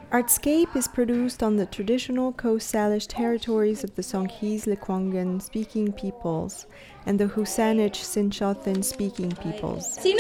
Artscape is produced on the traditional Coast Salish territories of the Songhees Lekwungen speaking peoples and the Husanich Sinchothin speaking peoples. I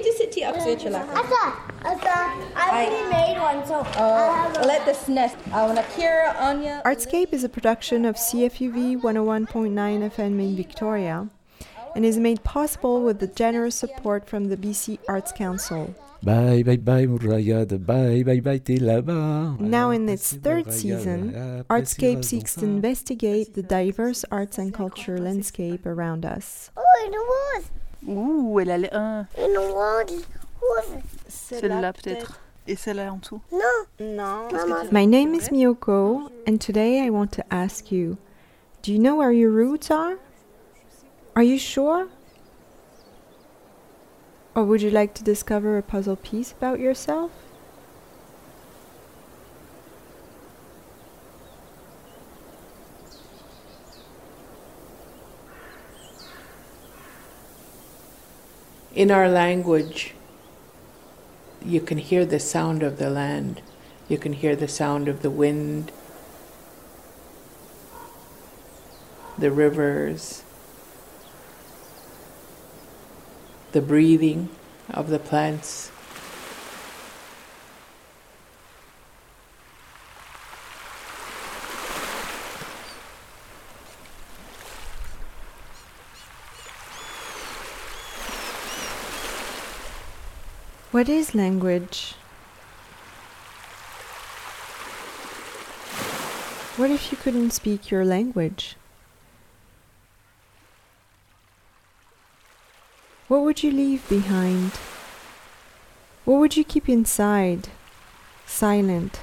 already made one, so let this nest. Artscape is a production of CFUV 101.9 FM in Victoria and is made possible with the generous support from the BC Arts Council. Bye, bye, bye, Murrayada, bye, bye, bye, Tilaba. Now in its third season, Artscape seeks to investigate the diverse arts and culture landscape around us. Oh, une rose. Ouh, elle a un. Une rose. Celle-là peut-être. Et celle-là en dessous. Non. My name is Miyoko, and today I want to ask you, do you know where your roots are? Are you sure? Or would you like to discover a puzzle piece about yourself? In our language, you can hear the sound of the land. You can hear the sound of the wind, the rivers, the breathing of the plants. What is language? What if you couldn't speak your language? What would you leave behind? What would you keep inside, silent?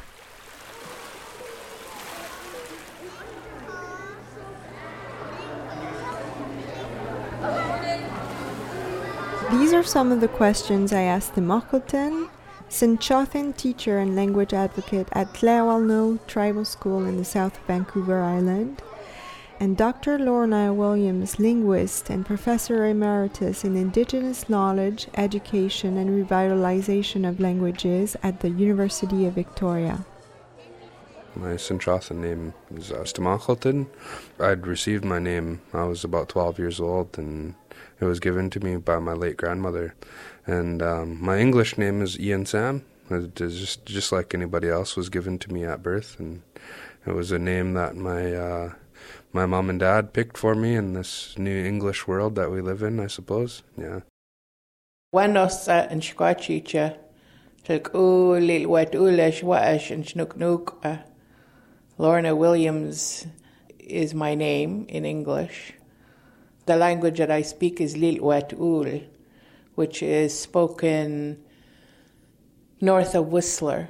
These are some of the questions I asked the Mokilton, Sinchothin teacher and language advocate at Tlawelno Tribal School in the south of Vancouver Island, and Dr. Lorna Williams, linguist and professor emeritus in Indigenous knowledge, education and revitalization of languages at the University of Victoria. My Sinchothin name is Stamachelton. I'd received my name, I was about 12 years old, and it was given to me by my late grandmother. And my English name is Ian Sam. It is just like anybody else was given to me at birth, and it was a name that my mom and dad picked for me in this new English world that we live in, I suppose. Yeah. Wanosa and Shquachicha, Tilk Lil Wet Ulesh Waash and Snook Nook. Lorna Williams is my name in English. The language that I speak is Lilwet Ul, which is spoken north of Whistler.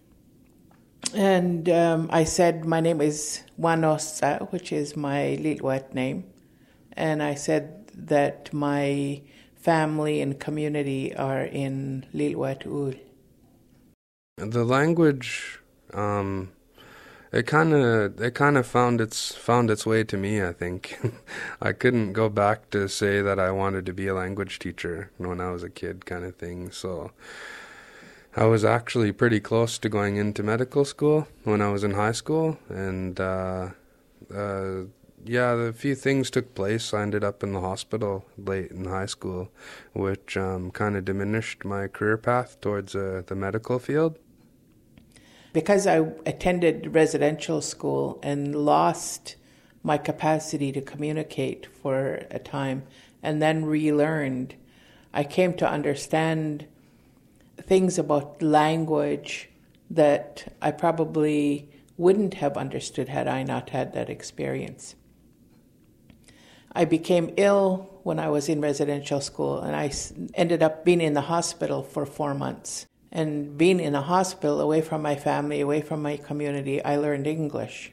And I said my name is Wanosa, which is my Lilwet name. And I said that my family and community are in Lilwet Ul. The language, it kind of found its way to me, I think. I couldn't go back to say that I wanted to be a language teacher when I was a kid, kind of thing. So I was actually pretty close to going into medical school when I was in high school, and a few things took place. I ended up in the hospital late in high school, which kind of diminished my career path towards the medical field. Because I attended residential school and lost my capacity to communicate for a time and then relearned, I came to understand things about language that I probably wouldn't have understood had I not had that experience. I became ill when I was in residential school, and I ended up being in the hospital for 4 months. And being in a hospital, away from my family, away from my community, I learned English.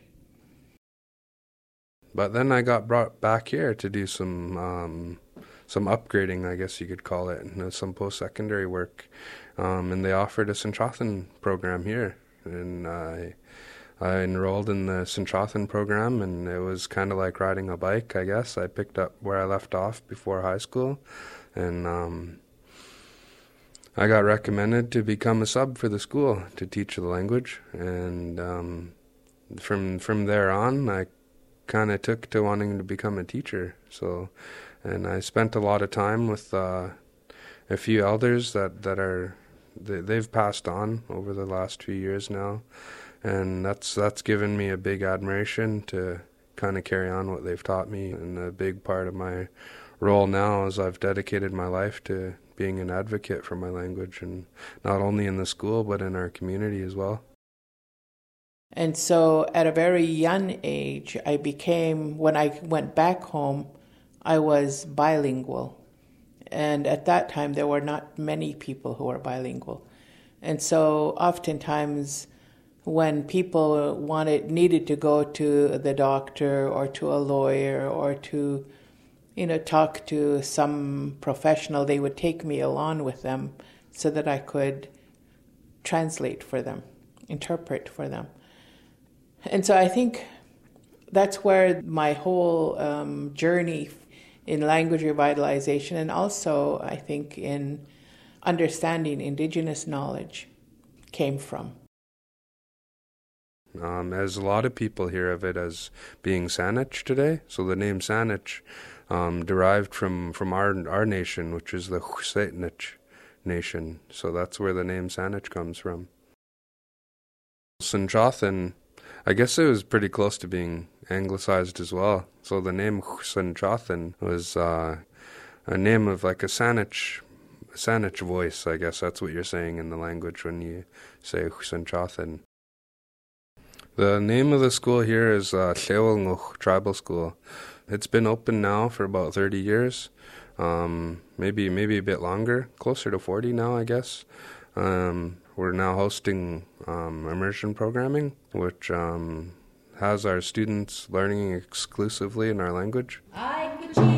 But then I got brought back here to do some upgrading, I guess you could call it, some post-secondary work. And they offered a Sinchothin program here. And I enrolled in the Sinchothin program, and it was kind of like riding a bike, I guess. I picked up where I left off before high school. And I got recommended to become a sub for the school to teach the language, and from there on, I kind of took to wanting to become a teacher. And I spent a lot of time with a few elders they've passed on over the last few years now, and that's given me a big admiration to kind of carry on what they've taught me. And a big part of my role now is I've dedicated my life to being an advocate for my language, and not only in the school but in our community as well. And so at a very young age, when I went back home, I was bilingual. And at that time, there were not many people who were bilingual. And so oftentimes when people needed to go to the doctor or to a lawyer or to talk to some professional, they would take me along with them so that I could translate for them, interpret for them. And so I think that's where my whole journey in language revitalization, and also I think in understanding Indigenous knowledge, came from. As a lot of people hear of it as being Saanich today, so the name Saanich derived from our nation, which is the Wx'sa'tnich nation. So that's where the name Saanich comes from. Senchothin, I guess it was pretty close to being anglicized as well. So the name Senchothin was a name of like a Saanich voice, I guess that's what you're saying in the language when you say Senchothin. The name of the school here is Tlewelnguk Tribal School. It's been open now for about 30 years, maybe a bit longer, closer to 40 now, I guess. We're now hosting immersion programming, which has our students learning exclusively in our language. I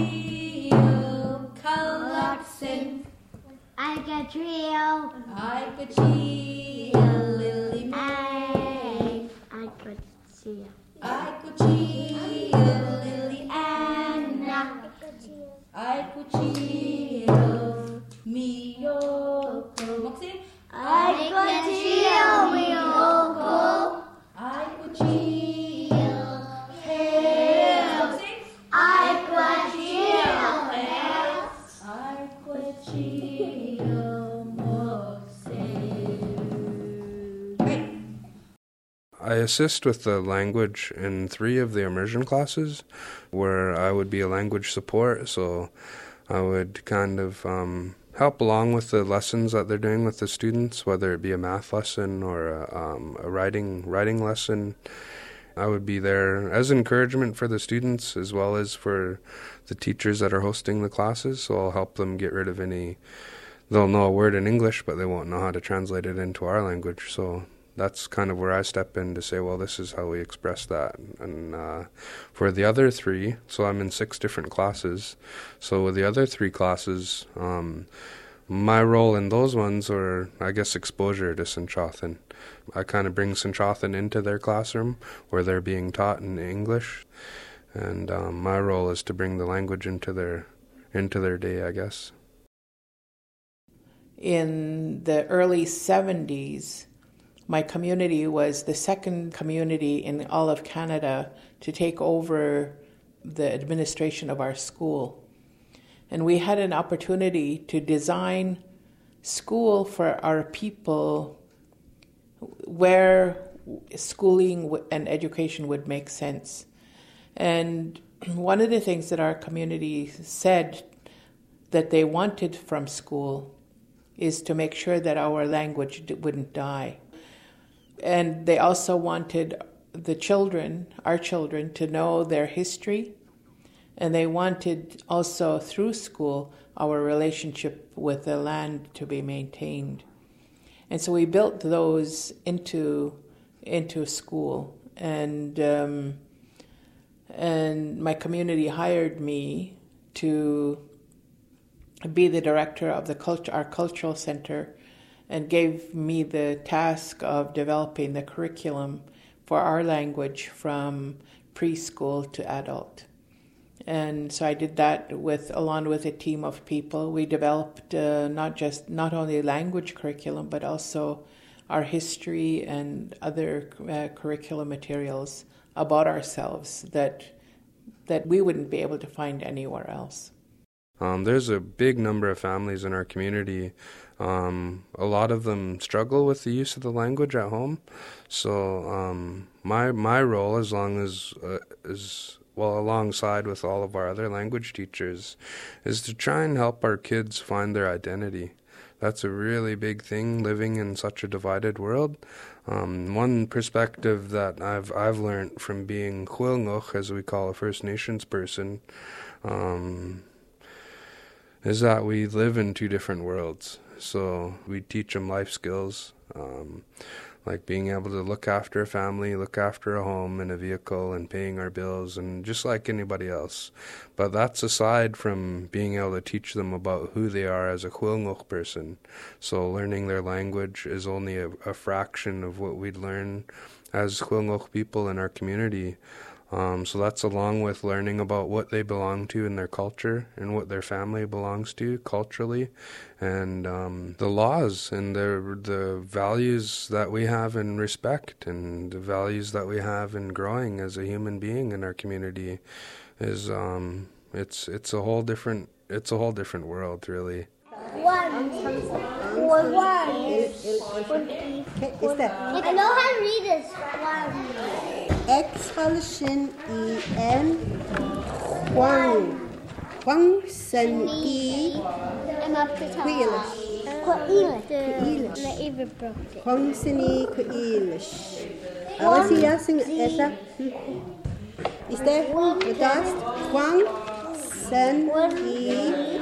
assist with the language in 3 of the immersion classes, where I would be a language support, so I would kind of help along with the lessons that they're doing with the students, whether it be a math lesson or a writing lesson. I would be there as encouragement for the students as well as for the teachers that are hosting the classes, so I'll help them get rid of they'll know a word in English, but they won't know how to translate it into our language, so that's kind of where I step in to say, well, this is how we express that. And for the other 3, so I'm in 6 different classes. So with the other 3 classes, my role in those ones are, I guess, exposure to Senchothin. I kind of bring Senchothin into their classroom where they're being taught in English. And my role is to bring the language into their day, I guess. In the early 70s, my community was the second community in all of Canada to take over the administration of our school. And we had an opportunity to design school for our people where schooling and education would make sense. And one of the things that our community said that they wanted from school is to make sure that our language wouldn't die. And they also wanted our children, to know their history. And they wanted also, through school, our relationship with the land to be maintained. And so we built those into school. And my community hired me to be the director of our cultural center, and gave me the task of developing the curriculum for our language from preschool to adult. And so I did that along with a team of people. We developed not only language curriculum, but also our history and other curriculum materials about ourselves that we wouldn't be able to find anywhere else. There's a big number of families in our community. A lot of them struggle with the use of the language at home. So my role, as long as alongside with all of our other language teachers, is to try and help our kids find their identity. That's a really big thing, living in such a divided world. One perspective that I've learned from being Huilnguk, as we call a First Nations person, is that we live in two different worlds. So we teach them life skills, like being able to look after a family, look after a home and a vehicle, and paying our bills, and just like anybody else. But that's aside from being able to teach them about who they are as a Huilnguk person. So learning their language is only a fraction of what we'd learn as Huilnguk people in our community. So that's along with learning about what they belong to in their culture and what their family belongs to culturally, and the laws and the values that we have in respect and the values that we have in growing as a human being in our community is it's a whole different world, really. I know how to read this. X-N-E-N Huang Sen-E Quilish Huang Sen-E Quilish. I was yasing Esa. Is there the dust? Huang Sen-E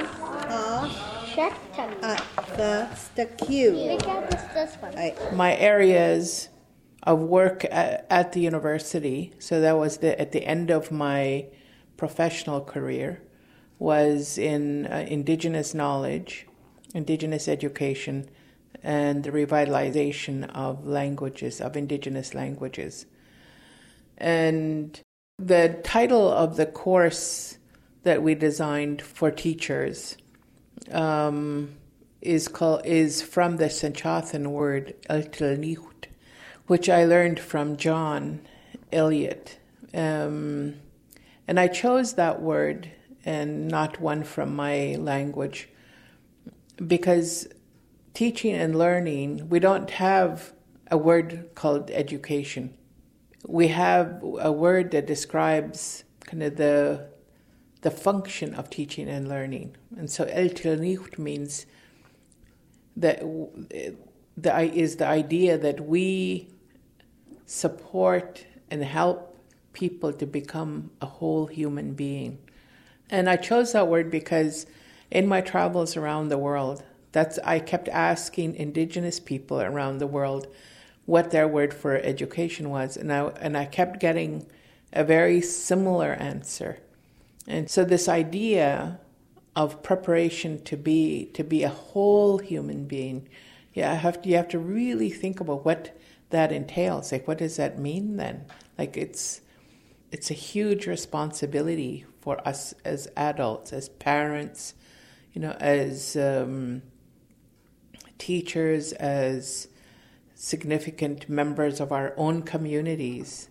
That's the Q. My areas of work at the university, so that was at the end of my professional career, was in Indigenous knowledge, Indigenous education, and the revitalization of languages, of Indigenous languages. And the title of the course that we designed for teachers is from the Sanchothan word Eltilniut, which I learned from John Eliot. And I chose that word and not one from my language because teaching and learning, we don't have a word called education. We have a word that describes kind of the function of teaching and learning. And so Eltilniut means that is the idea that we support and help people to become a whole human being. And I chose that word because in my travels around the world, I kept asking Indigenous people around the world what their word for education was, and I kept getting a very similar answer. And so this idea of preparation to be a whole human being, you have to really think about what that entails. Like, what does that mean then? Like, it's a huge responsibility for us as adults, as parents, as teachers, as significant members of our own communities,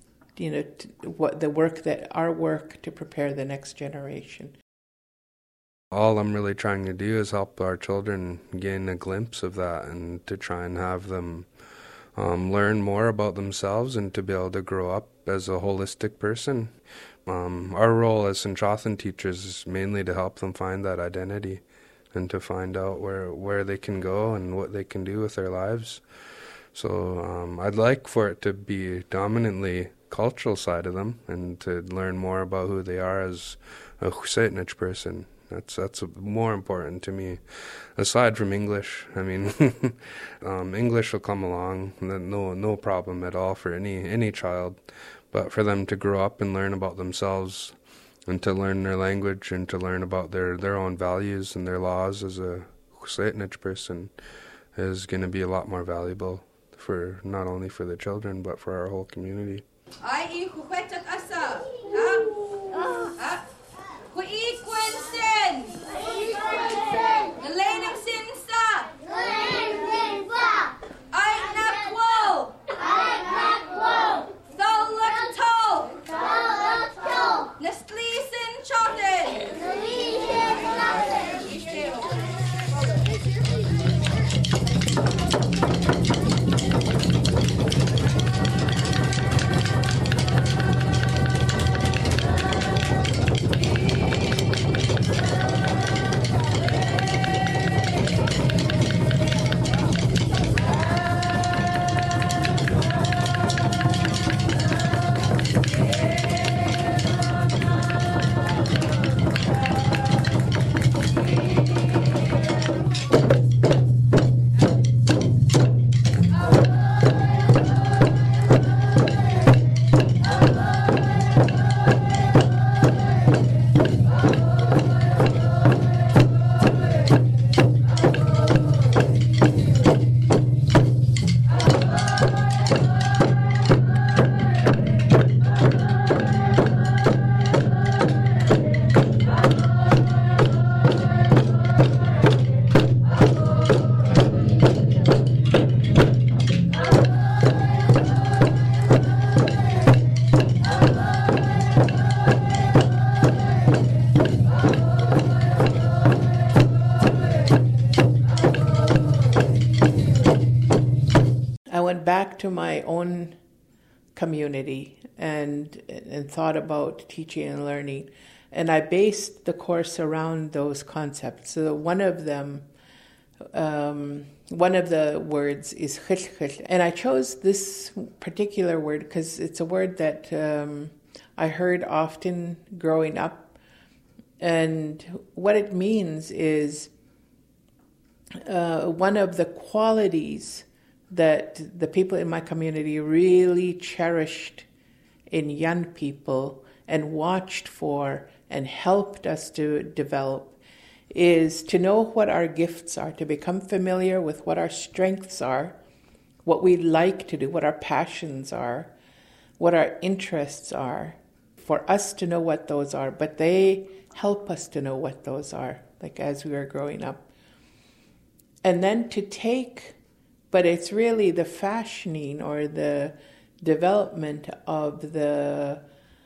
our work to prepare the next generation. All I'm really trying to do is help our children gain a glimpse of that and to try and have them learn more about themselves and to be able to grow up as a holistic person. Our role as Sanchothan teachers is mainly to help them find that identity and to find out where they can go and what they can do with their lives. So I'd like for it to be dominantly cultural side of them and to learn more about who they are as a Husetnich person. That's more important to me, aside from English. I mean, English will come along, no problem at all for any child. But for them to grow up and learn about themselves, and to learn their language, and to learn about their own values and their laws as a Husetnich person, is going to be a lot more valuable for not only for the children but for our whole community. Kui Quinson. Nalainang Sinsa. Ait Nakwo. Thol Tol. Nastleeson Chotten. Back to my own community and thought about teaching and learning, and I based the course around those concepts. So one of them, one of the words is khilkhil, and I chose this particular word because it's a word that I heard often growing up, and what it means is one of the qualities that the people in my community really cherished in young people and watched for and helped us to develop is to know what our gifts are, to become familiar with what our strengths are, what we like to do, what our passions are, what our interests are, for us to know what those are. But they help us to know what those are, like as we are growing up. And then to take, but it's really the fashioning or the development of the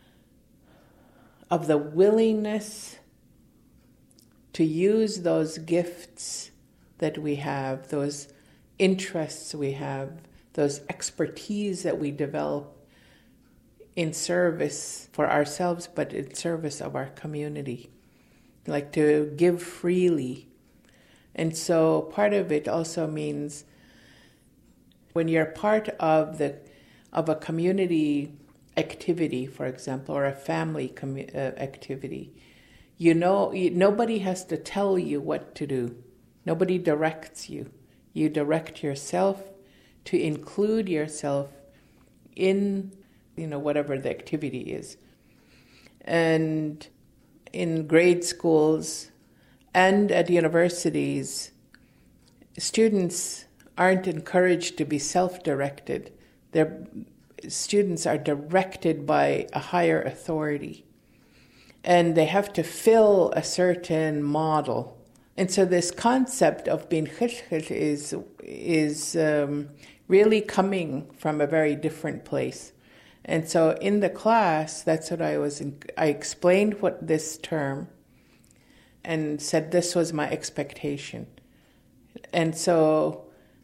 willingness to use those gifts that we have, those interests we have, those expertise that we develop in service for ourselves, but in service of our community, like to give freely. And so part of it also means when you're part of a community activity, for example, or a family activity, nobody has to tell you what to do. Nobody directs you. You direct yourself to include yourself in, whatever the activity is. And in grade schools and at universities, students aren't encouraged to be self-directed. Their students are directed by a higher authority, and they have to fill a certain model. And so this concept of being khilkhil is really coming from a very different place. And so in the class, that's what I explained what this term and said this was my expectation. And so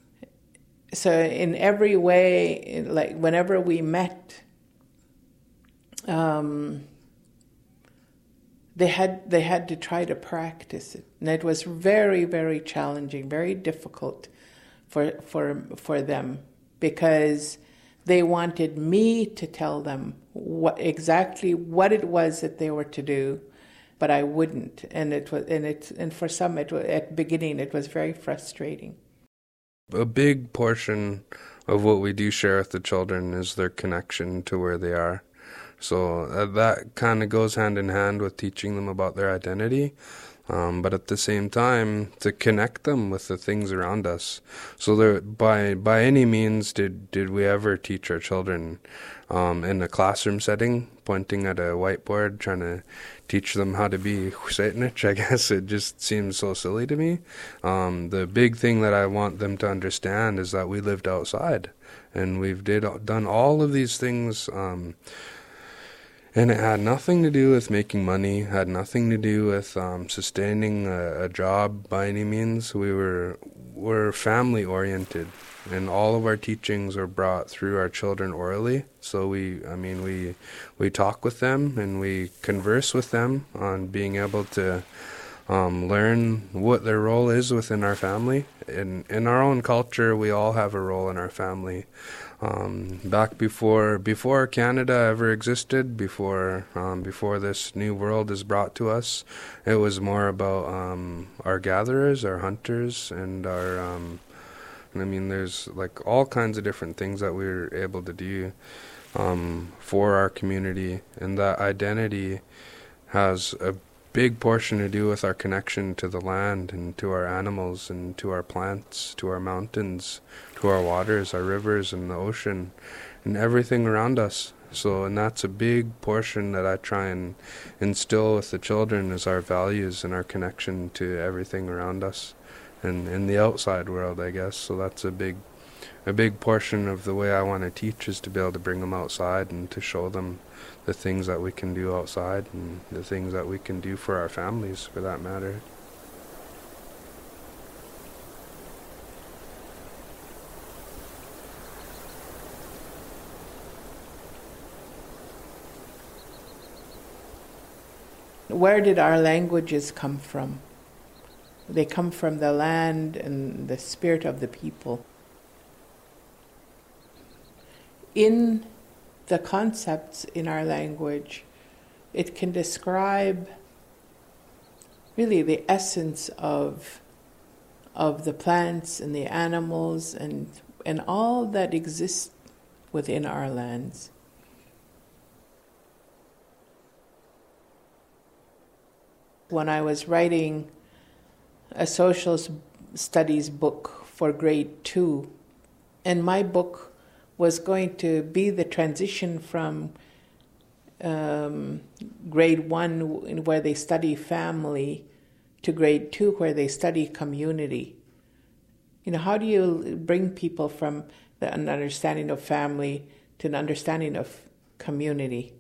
in every way, like whenever we met, they had to try to practice it, and it was very, very challenging, very difficult for them, because they wanted me to tell them exactly what it was that they were to do, but I wouldn't, and for some at the beginning it was very frustrating. A big portion of what we do share with the children is their connection to where they are. So that kind of goes hand in hand with teaching them about their identity. but at the same time to connect them with the things around us. So there, by any means did we ever teach our children in a classroom setting, pointing at a whiteboard, trying to teach them how to be Husainich. I guess it just seems so silly to me. The big thing that I want them to understand is that we lived outside, and we've done all of these things, and it had nothing to do with making money, had nothing to do with sustaining a job by any means. We're family oriented, and all of our teachings are brought through our children orally. So we talk with them and we converse with them on being able to learn what their role is within our family. In our own culture, we all have a role in our family. Back before Canada ever existed, before this new world is brought to us, it was more about our gatherers, our hunters, and our there's like all kinds of different things that we were able to do for our community, and that identity has a big portion to do with our connection to the land and to our animals and to our plants, to our mountains, to our waters, our rivers and the ocean and everything around us. So, and that's a big portion that I try and instill with the children, is our values and our connection to everything around us and in the outside world, I guess. So that's a big portion of the way I want to teach, is to be able to bring them outside and to show them the things that we can do outside and the things that we can do for our families, for that matter. Where did our languages come from? They come from the land and the spirit of the people. In the concepts in our language, it can describe really the essence of the plants and the animals and all that exists within our lands. When I was writing a social studies book for grade 2, and my book was going to be the transition from grade 1, where they study family, to grade 2, where they study community. You know, how do you bring people from an understanding of family to an understanding of community?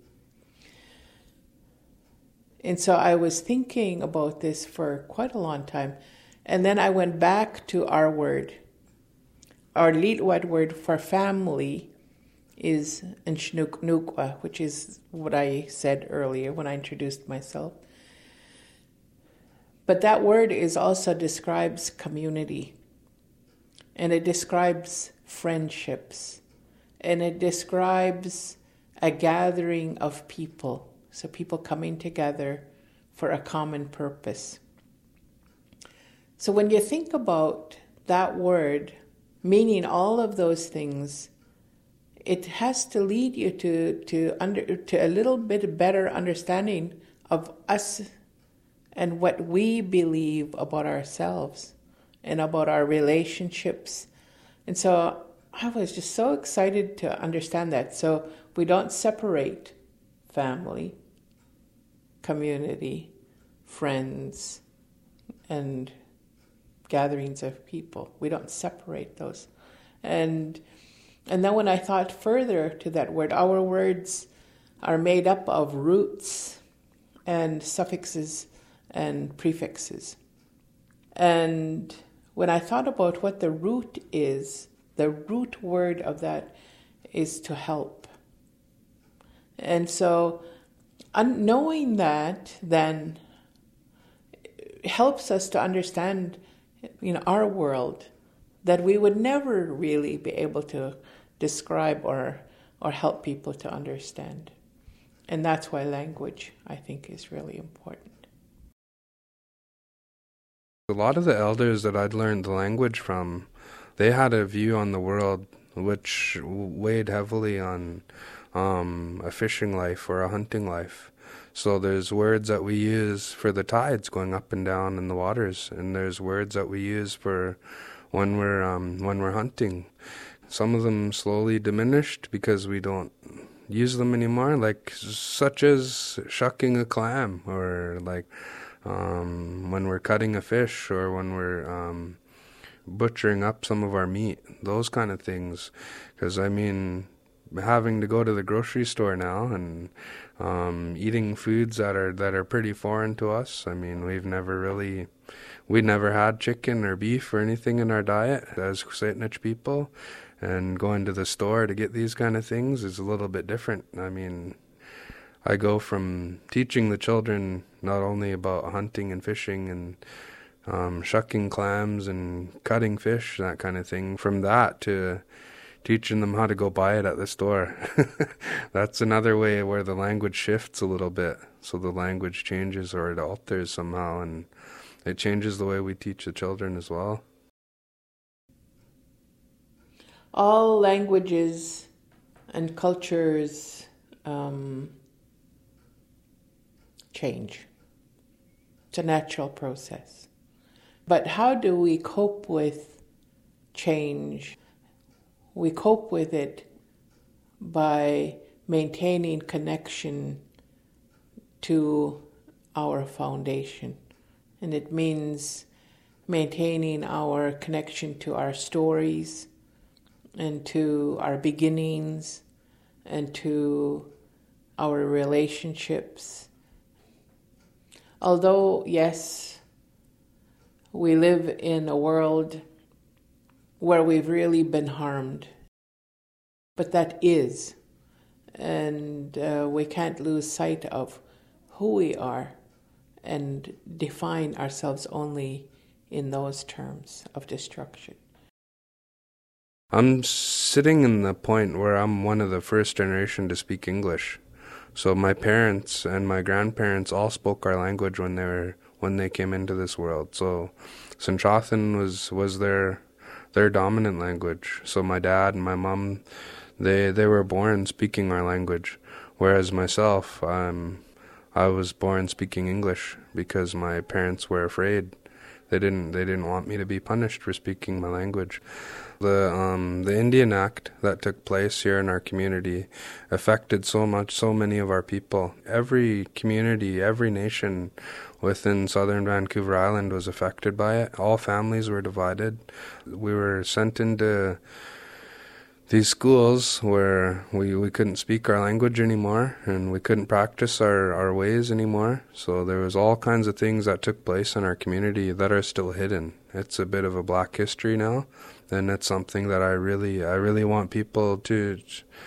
And so I was thinking about this for quite a long time. And then I went back to our word. Our Lil'wat word for family is Nshnuknukwa, which is what I said earlier when I introduced myself. But that word also describes community. And it describes friendships. And it describes a gathering of people. So people coming together for a common purpose. So when you think about that word, meaning all of those things, it has to lead you to a little bit better understanding of us and what we believe about ourselves and about our relationships. And so I was just so excited to understand that. So we don't separate family, community, friends, and gatherings of people. We don't separate those. And then when I thought further to that word, our words are made up of roots and suffixes and prefixes. And when I thought about what the root is, the root word of that is to help. And so knowing that then helps us to understand, our world, that we would never really be able to describe or help people to understand. And that's why language, I think, is really important. A lot of the elders that I'd learned the language from, they had a view on the world which weighed heavily on a fishing life or a hunting life. So there's words that we use for the tides going up and down in the waters, and there's words that we use for when we're hunting. Some of them slowly diminished because we don't use them anymore, like such as shucking a clam, or like when we're cutting a fish, or when we're butchering up some of our meat, those kind of things. Because I mean, having to go to the grocery store now and eating foods that are pretty foreign to us. I mean, we never had chicken or beef or anything in our diet as Kusatnich people, and going to the store to get these kind of things is a little bit different. I mean, I go from teaching the children not only about hunting and fishing and shucking clams and cutting fish, that kind of thing, from that to teaching them how to go buy it at the store. That's another way where the language shifts a little bit. So the language changes or it alters somehow, and it changes the way we teach the children as well. All languages and cultures change. It's a natural process. But how do we cope with change? We cope with it by maintaining connection to our foundation. And it means maintaining our connection to our stories and to our beginnings and to our relationships. Although, yes, we live in a world where we've really been harmed, but that is, and we can't lose sight of who we are and define ourselves only in those terms of destruction. I'm sitting in the point where I'm one of the first generation to speak English. So my parents and my grandparents all spoke our language when they came into this world. So Sinchothan was their dominant language. So my dad and my mom, they were born speaking our language, whereas myself, I was born speaking English because my parents were afraid. They didn't want me to be punished for speaking my language. The Indian Act that took place here in our community affected so many of our people. Every community, every nation within southern Vancouver Island was affected by it. All families were divided. We were sent into these schools where we couldn't speak our language anymore, and we couldn't practice our ways anymore. So there was all kinds of things that took place in our community that are still hidden. It's a bit of a black history now, and it's something that I really want people to,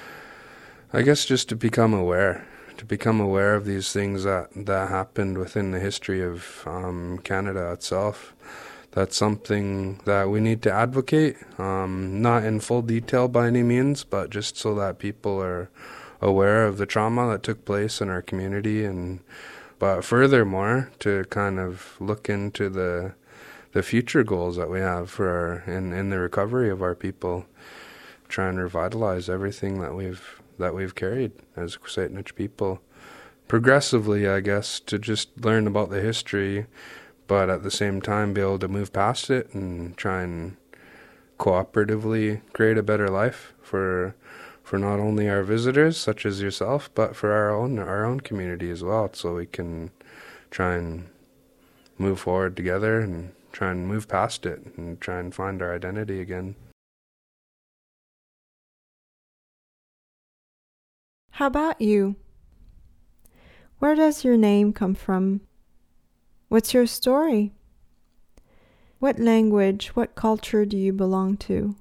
I guess, just to become aware of these things that happened within the history of Canada itself. That's something that we need to advocate, not in full detail by any means, but just so that people are aware of the trauma that took place in our community, but furthermore, to kind of look into the future goals that we have for in the recovery of our people, try and revitalize everything that we've carried as Kusatnich people. Progressively, I guess, to just learn about the history, but at the same time be able to move past it and try and cooperatively create a better life for not only our visitors, such as yourself, but for our own community as well, so we can try and move forward together and try and move past it and try and find our identity again. How about you? Where does your name come from? What's your story? What language, what culture do you belong to?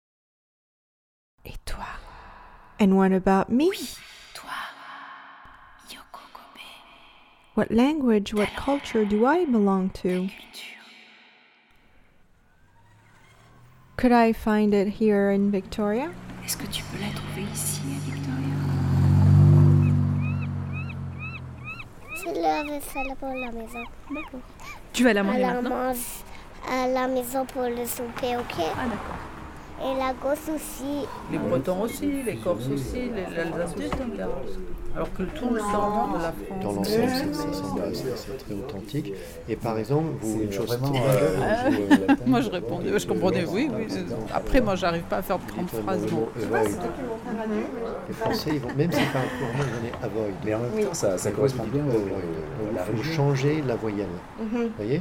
Et toi? And what about me? Oui, toi. Yoko Kobe. What language, what culture do I belong to? Could I find it here in Victoria? Est-ce que tu peux la trouver ici à Victoria? C'est la vaisselle pour la maison. D'accord. Tu vas la manger maintenant? À la maison pour le souper, ok? Ah d'accord. Et la Corse aussi. Les Bretons aussi, les Corses aussi, l'Alsace aussi. Alors que tout le centre de la France. Dans l'ensemble, ça semble c'est très authentique. Et par exemple, vous, une chose moi je répondais, je comprenais, oui. Après, moi, j'arrive pas à faire de grandes phrases. Les Français, ils vont, même s'ils parlent couramment, ils vont avoid. Mais en même temps, ça correspond bien Il faut changer la voyelle. Vous voyez?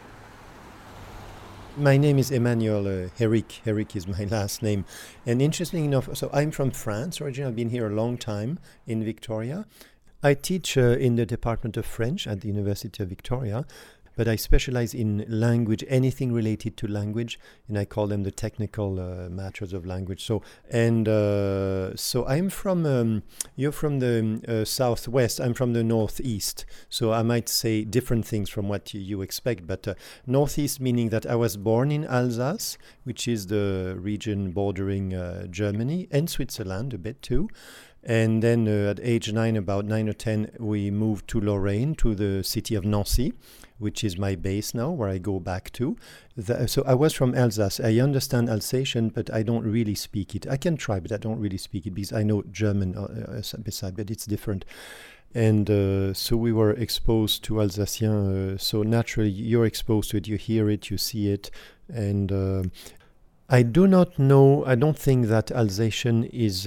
My name is Emmanuel Herrick. Herrick is my last name. And interesting enough, so I'm from France originally. I've been here a long time in Victoria. I teach in the Department of French at the University of Victoria, but I specialize in language, anything related to language, and I call them the technical matters of language. So I'm from, you're from the southwest, I'm from the northeast, so I might say different things from what you expect, but northeast meaning that I was born in Alsace, which is the region bordering Germany and Switzerland a bit too. And then at age 9, about 9 or 10, we moved to Lorraine, to the city of Nancy, which is my base now, where I go back to. So I was from Alsace. I understand Alsatian, but I don't really speak it. I can try, but I don't really speak it because I know German beside, but it's different. And so we were exposed to Alsacien. So naturally, you're exposed to it. You hear it, you see it, and I do not know. I don't think that Alsatian is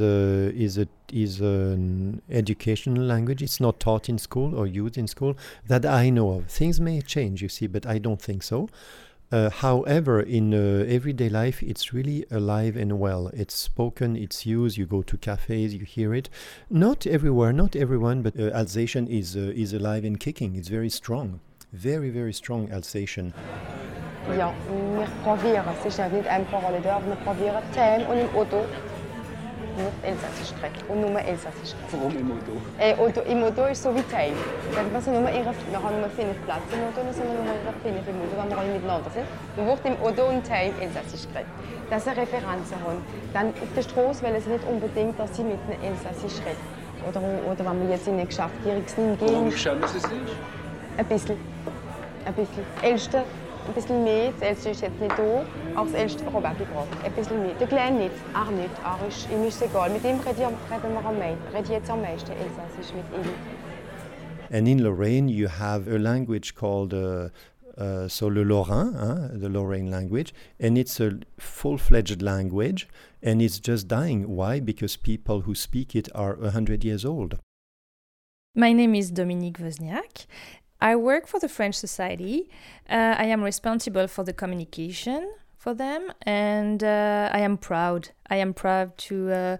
an educational language. It's not taught in school or used in school that I know of. Things may change, you see, but I don't think so. However, in everyday life, it's really alive and well. It's spoken, it's used. You go to cafes, you hear it. Not everywhere, not everyone, but Alsatian is alive and kicking. It's very strong, very, very strong Alsatian. Ja, wir probieren. Es ist nicht einfach alle da, aber wir probieren Themen und im Auto nur Elsassisch sprechen und nur Elsassisch sprechen. Warum im Auto? Im Auto ist so wie Teil. Wir haben nur 5 Plätze im Auto, dann sind wir nur 5 im Auto, wenn wir alle miteinander sind. Dann wird im Auto und Teil Elsassisch sprechen. Dass sie Referenzen haben. Dann auf der Straße wollen sie nicht unbedingt, dass sie mit einem Elsassisch reden. Oder wenn wir jetzt in eine Geschäftsführung gehen. Warum schämen sie sich? Ein bisschen. Älteste. Ein bisschen mehr, das Älteste ist jetzt nicht da, aber das Älteste habe ich gerade. Ein bisschen mehr. Der Kleine nicht, auch nicht. Ihm ist es egal. Mit ihm reden wir jetzt am meisten Elsassisch mit ihm. And in Lorraine you have a language called so le Lorrain, the Lorraine language, and it's a full-fledged language, and it's just dying. Why? Because people who speak it are 100 years old. My name is Dominique Wozniak. I work for the French Society. I am responsible for the communication for them, and I am proud. I am proud to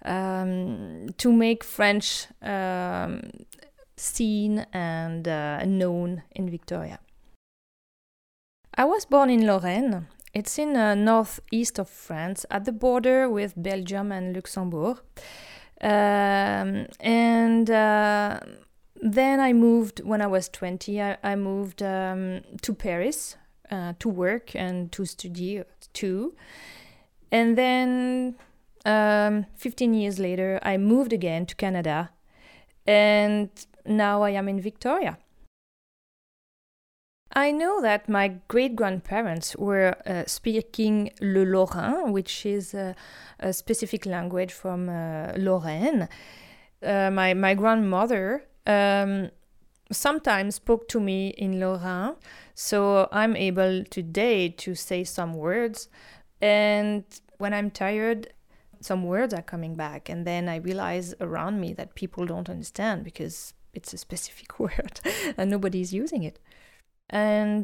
make French seen and known in Victoria. I was born in Lorraine. It's in northeast of France, at the border with Belgium and Luxembourg, Then I moved, when I was 20, I moved to Paris to work and to study too. And then 15 years later, I moved again to Canada. And now I am in Victoria. I know that my great-grandparents were speaking le Lorrain, which is a specific language from Lorraine. My grandmother sometimes spoke to me in Lorrain, so I'm able today to say some words, and when I'm tired, some words are coming back, and then I realize around me that people don't understand because it's a specific word and nobody's using it. And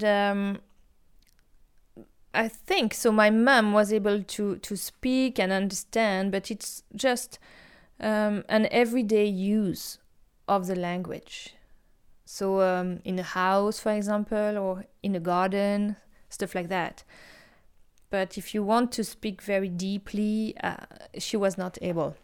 I think so my mom was able to speak and understand, but it's just an everyday use of the language. So in a house, for example, or in a garden, stuff like that. But if you want to speak very deeply, she was not able.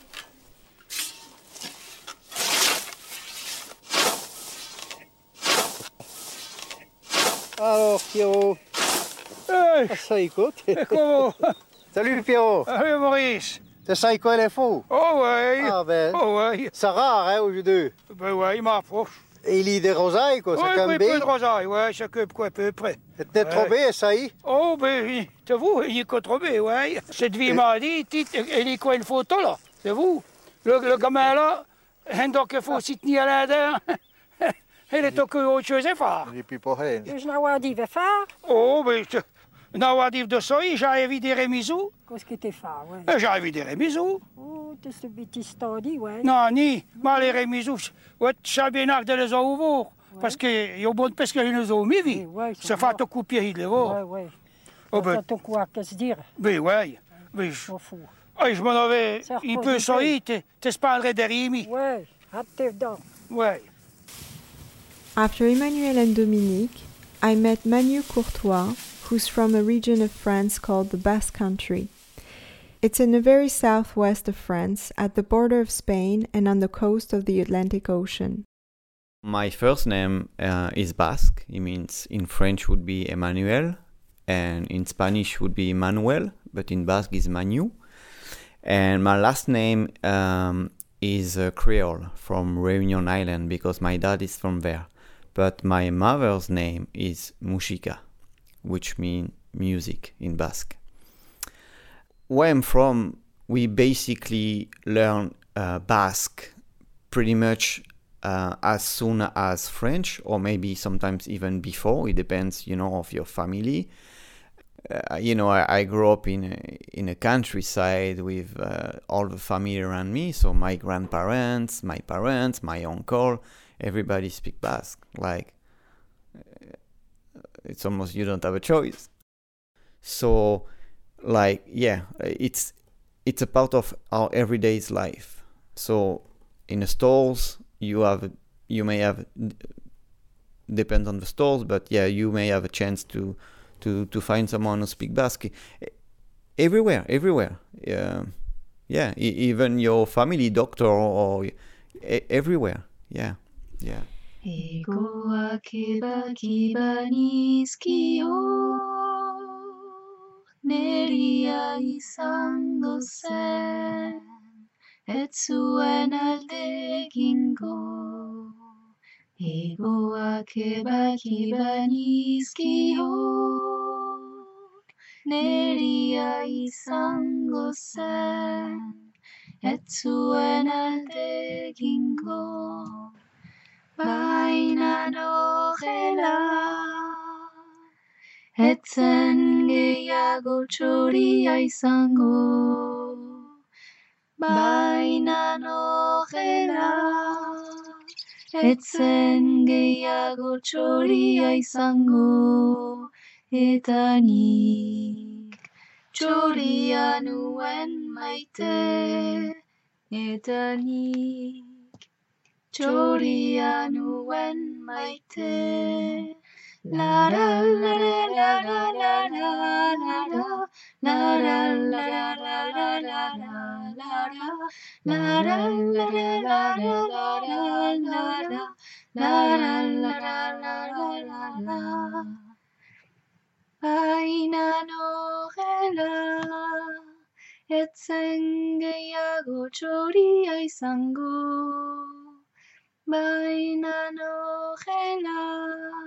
Alors, Pierrot. Hey. Ça écoute. Comment? Salut, Pierrot. Salut, Maurice. C'est ça, quoi l'info? Oh, ouais. Ah, ben. Oh, ouais. C'est rare, hein, aujourd'hui. Ben, ouais, il m'approche. Il lit des rosailles, quoi, ça Oui, comme un peu de rosaille, ouais, ça coupe quoi, à peu près. C'était trop bien, ça y est. Oh, ben, c'est vous, il est trop bien, ouais. Cette vie m'a dit, il est quoi une photo, là? C'est vous? Le gamin, là, il faut s'y tenir là-dedans. Il est autre chose à faire. Il n'est plus pas rien. Je n'ai dit de faire. Oh, ben, n'ai de ça, j'ai envie de remisou. Qu'est-ce que tu fais, ouais? J'ai envie de remisou. Oh, tu sais, petit story, ouais. Non, ni, mais les remisou, ouais, tu sais bien que les ont ouverts. Parce qu'il y a beaucoup de pesques qui nous ont mis, oui. Ça fait tout couper, il est là. Ouais. Oh, ben. Ça fait quoi, qu'est-ce dire? Ben, ouais. Ben, je m'en avais. Il peut ça, il te parlerait de Rémi. Ouais, hâte donc. Ouais. After Emmanuel and Dominique, I met Manu Courtois, who's from a region of France called the Basque Country. It's in the very southwest of France, at the border of Spain and on the coast of the Atlantic Ocean. My first name is Basque. It means in French would be Emmanuel, and in Spanish would be Manuel, but in Basque is Manu. And my last name is Creole from Reunion Island because my dad is from there. But my mother's name is Muxica, which means music in Basque. Where I'm from, we basically learn Basque pretty much as soon as French, or maybe sometimes even before. It depends, of your family. I grew up in a countryside with all the family around me. So my grandparents, my parents, my uncle, everybody speak Basque. Like, it's almost you don't have a choice. So, like, yeah, it's a part of our everyday life. So in the stores, you may have, depends on the stores, but yeah, you may have a chance to find someone who speaks Basque. Everywhere. Yeah, even your family doctor or everywhere. Yeah. Egoa keba kiba nizkio, neria izango zen, ez zuen alde egingo. Egoa keba kiba nizkio, neria izango zen, ez zuen alde egingo. Baina nogela, etzen gehiago txoria izango. Baina nogela, etzen gehiago txoria izango. Eta nik txoria nuen maite. Eta nik txoria nuen maite. La la la la la la la la la la la la la la la la. Baina nogela, etzen gehiago txoria izango. Baina nogela,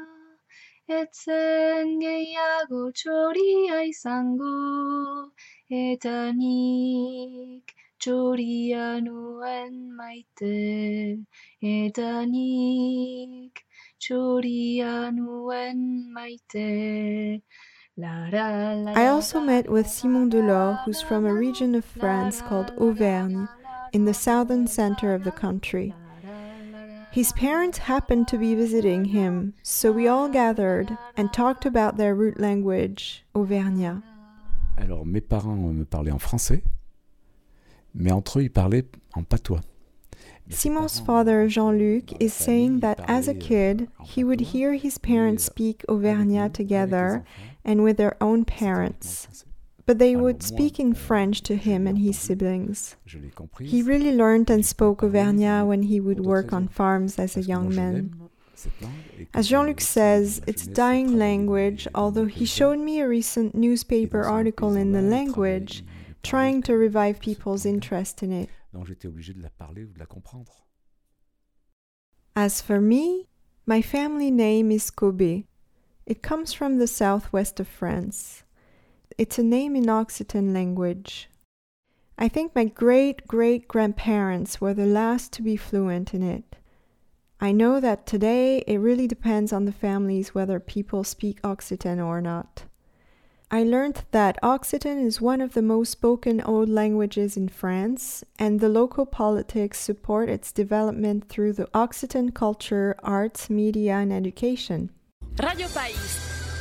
etzen gehiago txoria izango. Eta nik txoria nuen maite. Eta nik txoria nuen maite. I also met with Simon Delors, who's from a region of France called Auvergne, in the southern center of the country. His parents happened to be visiting him, so we all gathered and talked about their root language, Auvergnat. Alors, mes parents me parlaient en français, mais entre eux, ils parlaient en patois. Simon's father, Jean-Luc, is saying that as a kid, he would hear his parents speak Auvergnat together and with their own parents, but they would speak in French to him and his siblings. He really learned and spoke Auvergnat when he would work on farms as a young man. As Jean-Luc says, it's a dying language, although he showed me a recent newspaper article in the language trying to revive people's interest in it. Donc j'étais obligé de la parler ou de la comprendre. As for me, my family name is Kobe. It comes from the southwest of France. It's a name in Occitan language. I think my great-great-grandparents were the last to be fluent in it. I know that today it really depends on the families whether people speak Occitan or not. I learned that Occitan is one of the most spoken old languages in France, and the local politics support its development through the Occitan culture, arts, media, and education. Radio País.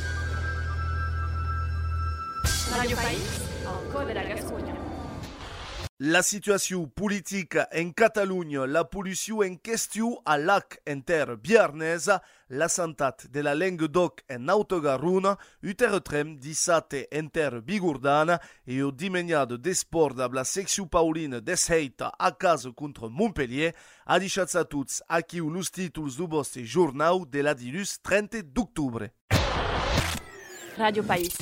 Radio País, encore de la Gascogne. La situació política en Catalunya, la pollució en qüestió a l'ac enter Biarnesa, la santat de la Languedoc en Haute-Garonne, u terratrem dissabte enter Bigordana e o dimeniat d'esport de la secció pauline d'Esheita a casa contra Montpellier, ha deixat a tots aquí los títols du vostre jornal de la dilluns 30 d'octubre. Radio País.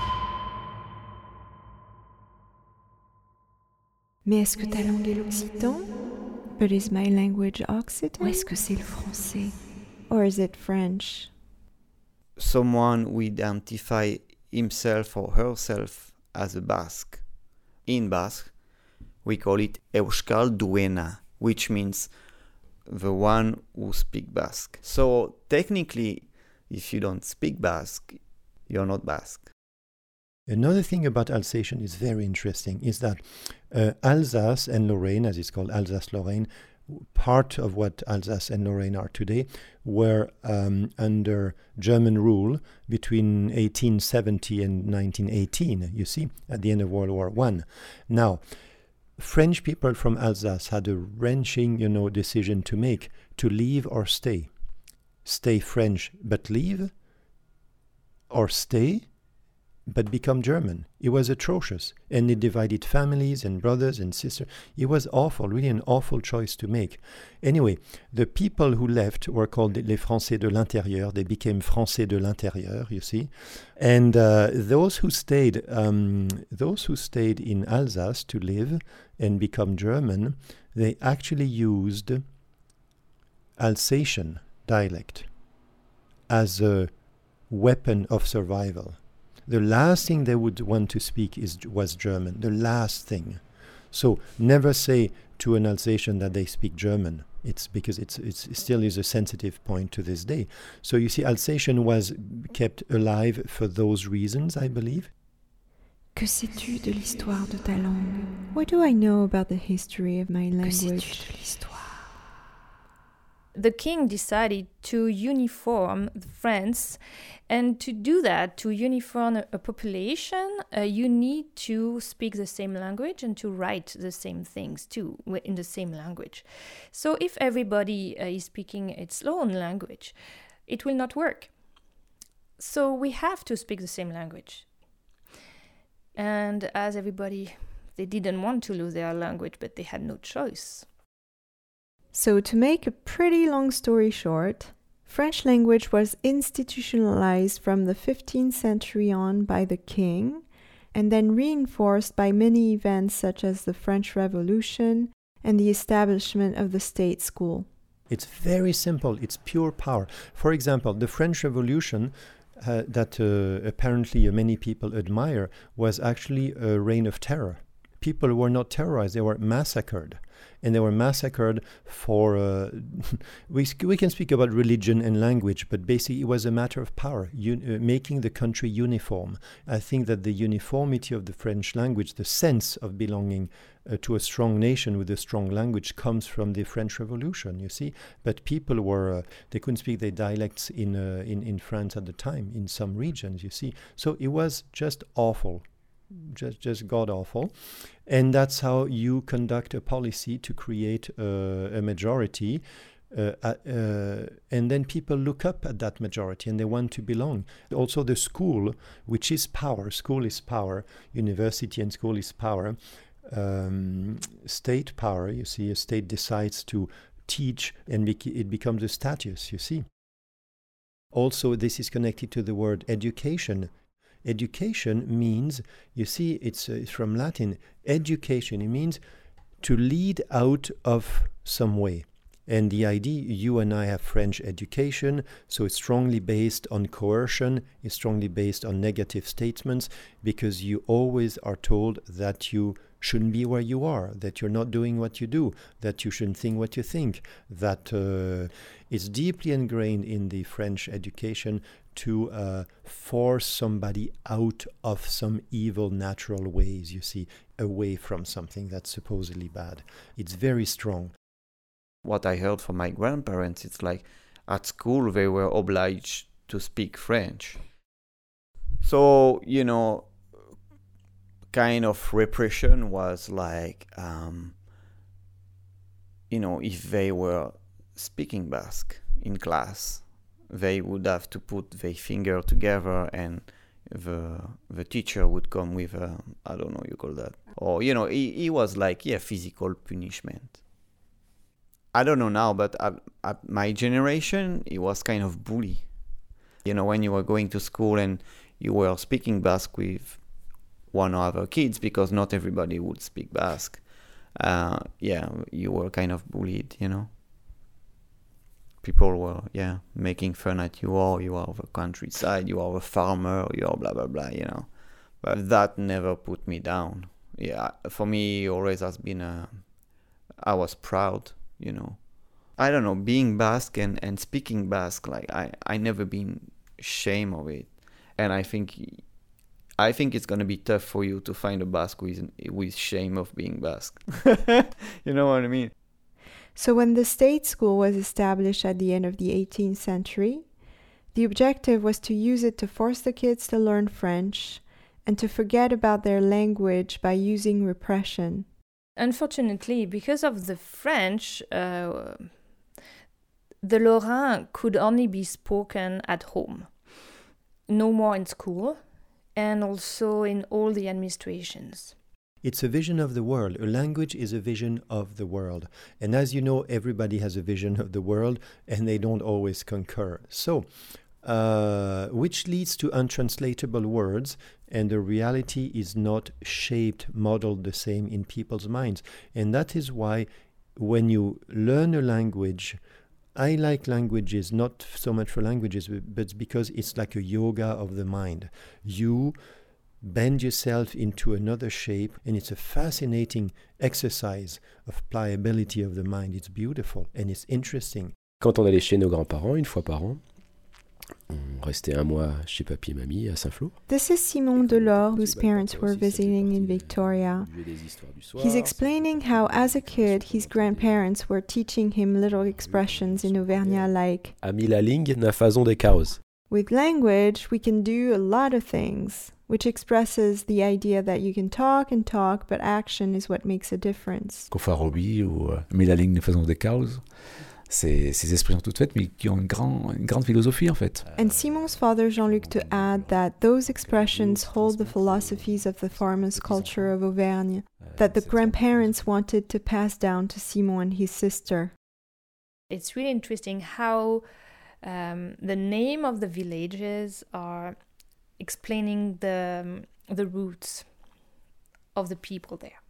Mais est-ce que ta langue est l'occitan? But is my language Occitan? Ou est-ce que c'est le français? Or is it French? Someone who identify himself or herself as a Basque. In Basque, we call it Euskalduena, which means the one who speak Basque. So technically, if you don't speak Basque, you're not Basque. Another thing about Alsatian is very interesting is that Alsace and Lorraine, as it's called Alsace-Lorraine, part of what Alsace and Lorraine are today, were under German rule between 1870 and 1918, you see, at the end of World War I. Now, French people from Alsace had a wrenching, decision to make, to leave or stay. Stay French but leave, or stay but become German. It was atrocious, and it divided families and brothers and sisters. It was awful, really an awful choice to make. Anyway, the people who left were called les Français de l'Intérieur. They became Français de l'Intérieur, you see. And those who stayed in Alsace to live and become German, they actually used Alsatian dialect as a weapon of survival. The last thing they would want to speak was German, the last thing. So never say to an Alsatian that they speak German. It's because it still is a sensitive point to this day. So you see, Alsatian was kept alive for those reasons, I believe. Que sais-tu de l'histoire de ta langue? What do I know about the history of my language? Que sais-tu de l'histoire? The king decided to uniform France, and to do that, to uniform a population, you need to speak the same language and to write the same things too in the same language. So if everybody is speaking its own language, it will not work. So we have to speak the same language. And as everybody, they didn't want to lose their language, but they had no choice. So to make a pretty long story short, French language was institutionalized from the 15th century on by the king, and then reinforced by many events such as the French Revolution and the establishment of the state school. It's very simple. It's pure power. For example, the French Revolution that apparently many people admire was actually a reign of terror. People were not terrorized, they were massacred. And they were massacred for, we can speak about religion and language, but basically it was a matter of power, making the country uniform. I think that the uniformity of the French language, the sense of belonging to a strong nation with a strong language comes from the French Revolution, you see. But people were, they couldn't speak their dialects in France at the time, in some regions, you see. So it was just awful. Just god-awful. And that's how you conduct a policy to create a majority. And then people look up at that majority and they want to belong. Also the school, which is power, school is power, university and school is power, state power, you see, a state decides to teach and it becomes a status, you see. Also, this is connected to the word education. Education means, you see, it's from Latin, education, it means to lead out of some way. And the idea, you and I have French education, so it's strongly based on coercion, it's strongly based on negative statements, because you always are told that you shouldn't be where you are, that you're not doing what you do, that you shouldn't think what you think, that it's deeply ingrained in the French education to force somebody out of some evil natural ways, you see, away from something that's supposedly bad. It's very strong. What I heard from my grandparents, it's like at school they were obliged to speak French. So, you know, kind of repression was like, you know, if they were speaking Basque in class, they would have to put their finger together and the teacher would come with I don't know you call that. Or, you know, it was like, physical punishment. I don't know now, but at my generation, it was kind of bully. You know, when you were going to school and you were speaking Basque with one or other kids, because not everybody would speak Basque, you were kind of bullied, you know. People were, making fun at you, or you are the countryside, you are a farmer, you are blah, blah, blah, you know. But that never put me down. Yeah, for me, it always has been I was proud, you know. I don't know, being Basque and speaking Basque, like, I never been ashamed of it. And I think it's going to be tough for you to find a Basque with shame of being Basque. You know what I mean? So when the state school was established at the end of the 18th century, the objective was to use it to force the kids to learn French and to forget about their language by using repression. Unfortunately, because of the French, the Lorrain could only be spoken at home, no more in school, and also in all the administrations. It's a vision of the world. A language is a vision of the world. And as you know, everybody has a vision of the world, and they don't always concur. So, which leads to untranslatable words, and the reality is not shaped, modeled the same in people's minds. And that is why when you learn a language, I like languages, not so much for languages, but because it's like a yoga of the mind. You bend yourself into another shape, and it's a fascinating exercise of pliability of the mind. It's beautiful and it's interesting. Quand on allait chez nos grands-parents, une fois par an, on restait un mois chez papy et mamie à Saint-Flour. This is Simon Delors, whose parents were visiting in Victoria. He's explaining how, as a kid, his grandparents were teaching him little expressions in Auvergnat like Ami la ligne na façon des chaos. With language, we can do a lot of things, which expresses the idea that you can talk and talk, but action is what makes a difference. Kofarobi ou Mais la ligne de façon des chaos, c'est ces expressions toutes faites, mais qui ont une grande philosophie en fait. And Simon's father Jean-Luc to add that those expressions hold the philosophies of the farmers' culture of Auvergne, that the grandparents wanted to pass down to Simon and his sister. It's really interesting how the name of the villages are explaining the roots of the people there.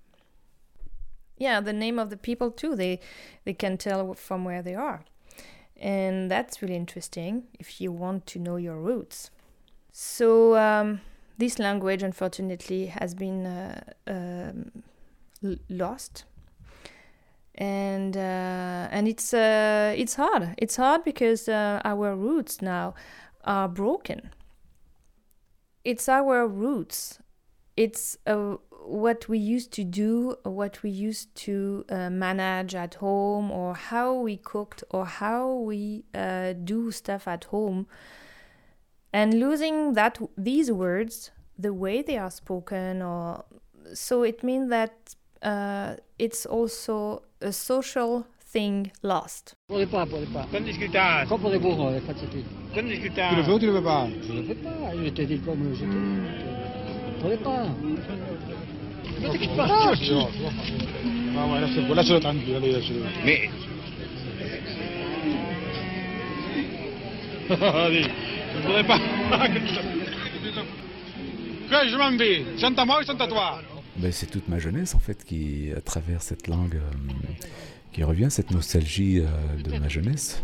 Yeah, the name of the people too, they can tell from where they are. And that's really interesting if you want to know your roots. So this language, unfortunately, has been lost. And it's hard. It's hard because our roots now are broken. It's our roots. It's what we used to do, what we used to manage at home, or how we cooked, or how we do stuff at home. And losing these words, the way they are spoken, so it means that it's also a social thing lost. Puoi pas. Con discuter. Come le burro, le fatigué. Con discuter. Tu le veux ou tu le veux pas? Je le veux pas. Je te dis comme je te dis. Puoi pas. Ne t'inquiète pas. Ah ouais, lascialo tranquillo, lascialo. Mais... Je voudrais pas. Que je m'en vais. Chante à moi ou chante à toi? Ben, c'est toute ma jeunesse en fait qui, à travers cette langue, qui revient, cette nostalgie de ma jeunesse,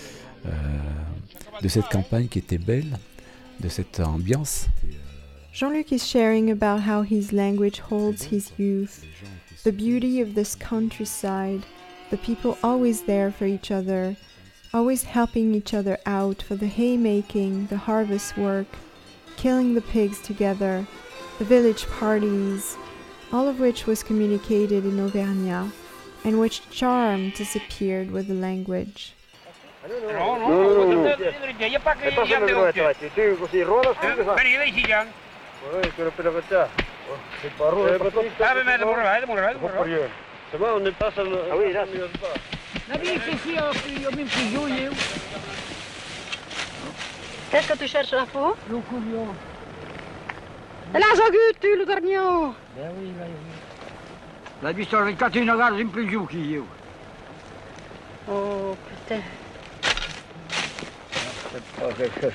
de cette campagne qui était belle, de cette ambiance. Jean-Luc is sharing about how his language holds his youth, the beauty of this countryside, the people always there for each other, always helping each other out for the haymaking, the harvest work, killing the pigs together, the village parties, all of which was communicated in Auvergnat, and which charm disappeared with the language. Qu'est-ce que tu cherches là pour? Le couillon. La jogutte, le dernier. Ben oui, ben oui. La vista del catino garzo in più giù che io. Oh, putain. C'est pas quelque chose.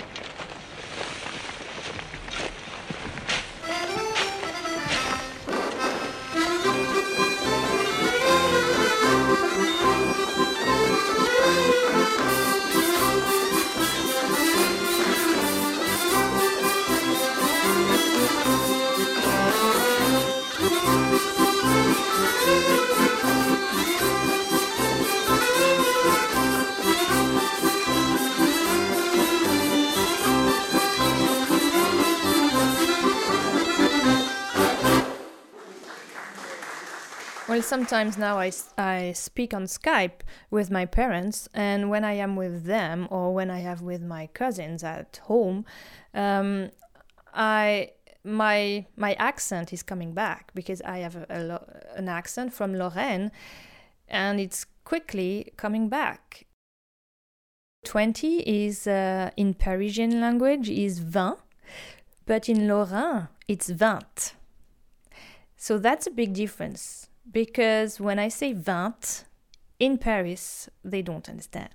Well, sometimes now I speak on Skype with my parents, and when I am with them or when I have with my cousins at home, my accent is coming back because I have an accent from Lorraine, and it's quickly coming back. 20 is in Parisian language is 20, but in Lorrain it's 20. So that's a big difference. Because when I say 20, in Paris, they don't understand.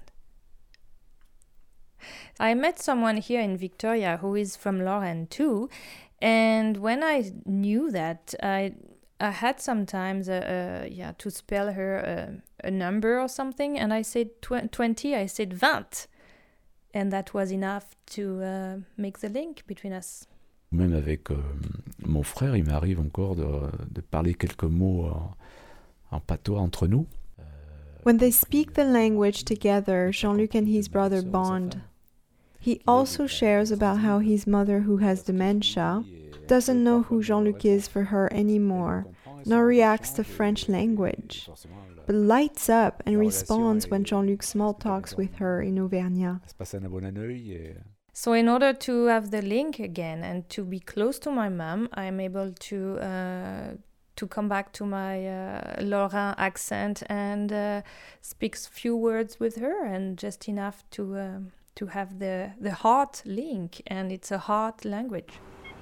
I met someone here in Victoria who is from Lorraine too, and when I knew that, I had sometimes to spell her a number or something, and I said 20, I said 20, and that was enough to make the link between us. Même avec mon frère, il m'arrive encore de parler quelques mots en patois entre nous. When they speak the language together, Jean-Luc and his brother bond. He also shares about how his mother, who has dementia, doesn't know who Jean-Luc is for her anymore, nor reacts to French language, but lights up and responds when Jean-Luc small talks with her in Auvergnat. So in order to have the link again and to be close to my mom, I'm able to come back to my Lorrain accent and speak few words with her, and just enough to have the heart link, and it's a heart language.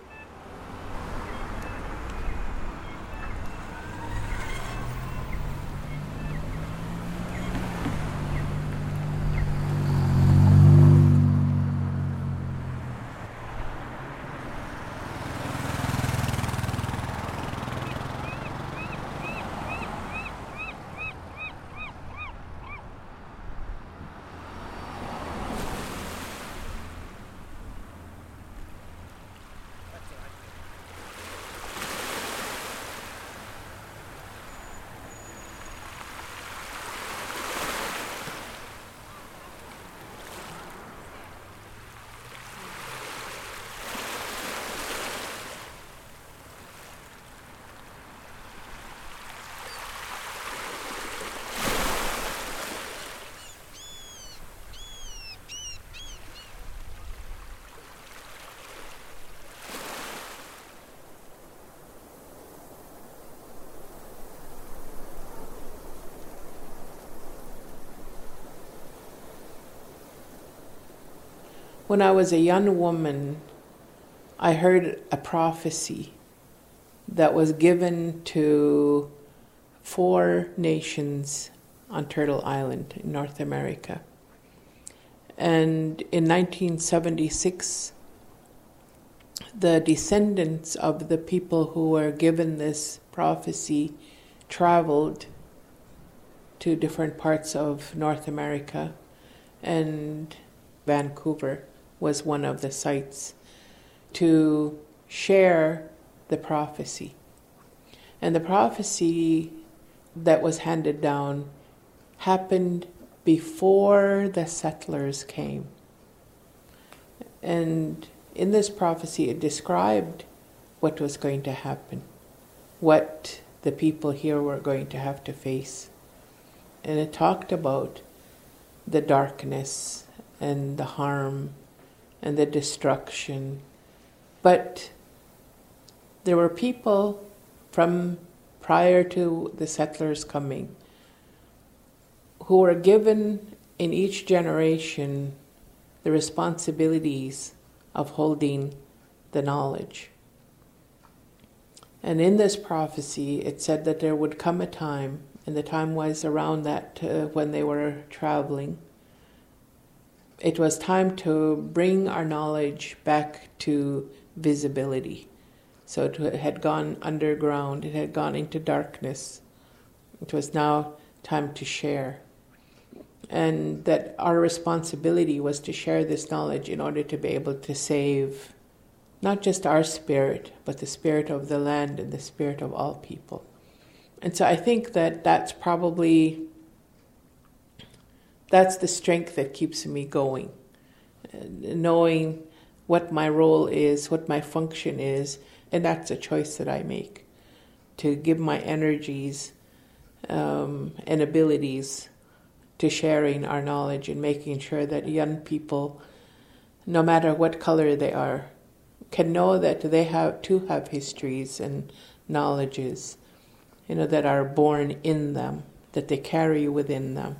When I was a young woman, I heard a prophecy that was given to 4 nations on Turtle Island in North America. And in 1976, the descendants of the people who were given this prophecy traveled to different parts of North America, and Vancouver was one of the sites to share the prophecy. And the prophecy that was handed down happened before the settlers came. And in this prophecy, it described what was going to happen, what the people here were going to have to face. And it talked about the darkness and the harm and the destruction. But there were people from prior to the settlers coming who were given in each generation the responsibilities of holding the knowledge. And in this prophecy, it said that there would come a time, and the time was around that when they were traveling. It was time to bring our knowledge back to visibility. So it had gone underground, it had gone into darkness. It was now time to share. And that our responsibility was to share this knowledge in order to be able to save not just our spirit, but the spirit of the land and the spirit of all people. And so I think that that's the strength that keeps me going. Knowing what my role is, what my function is, and that's a choice that I make. To give my energies and abilities to sharing our knowledge and making sure that young people, no matter what color they are, can know that they have histories and knowledges, that are born in them, that they carry within them.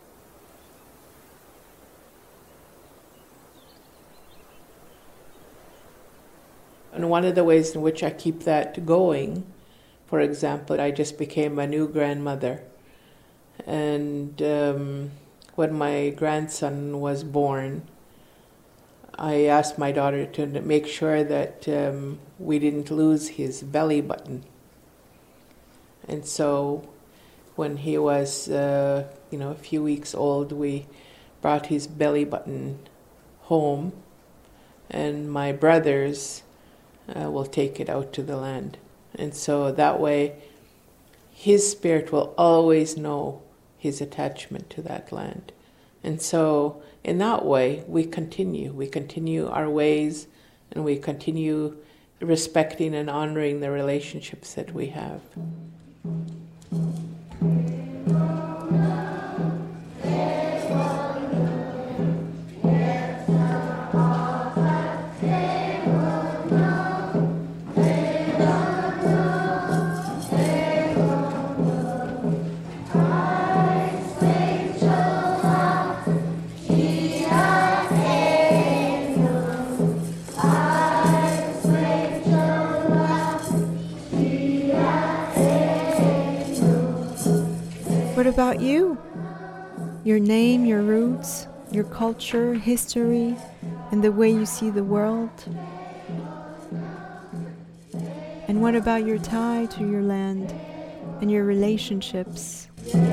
And one of the ways in which I keep that going, for example, I just became a new grandmother. And when my grandson was born, I asked my daughter to make sure that we didn't lose his belly button. And so when he was, a few weeks old, we brought his belly button home, and my brothers will take it out to the land. And so that way, his spirit will always know his attachment to that land. And so in that way, we continue our ways, and we continue respecting and honoring the relationships that we have. What about you? Your name, your roots, your culture, history, and the way you see the world? And what about your tie to your land and your relationships?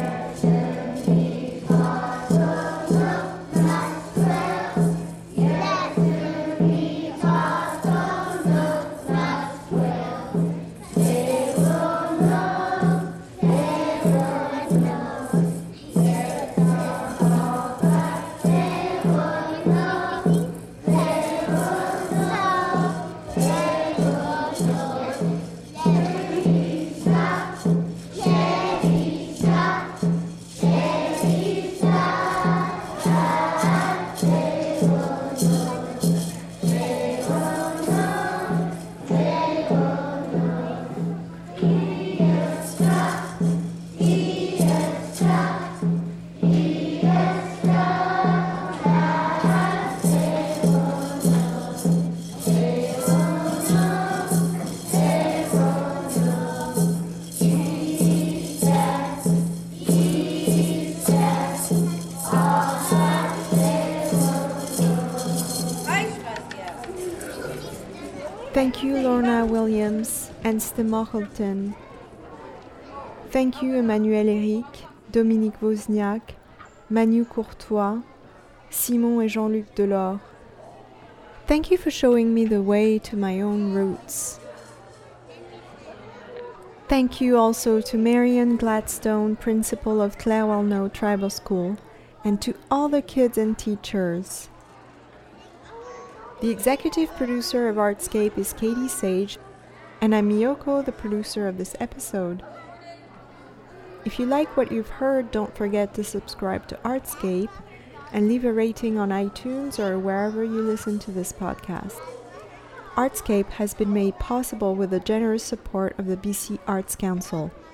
Thank you, Lorna Williams and Ste Mochilton. Thank you, Emmanuel Eric, Dominique Wozniak, Manu Courtois, Simon et Jean-Luc Delors. Thank you for showing me the way to my own roots. Thank you also to Marian Gladstone, principal of Clare-Walno Tribal School, and to all the kids and teachers. The executive producer of Artscape is Katie Sage, and I'm Miyoko, the producer of this episode. If you like what you've heard, don't forget to subscribe to Artscape and leave a rating on iTunes or wherever you listen to this podcast. Artscape has been made possible with the generous support of the BC Arts Council.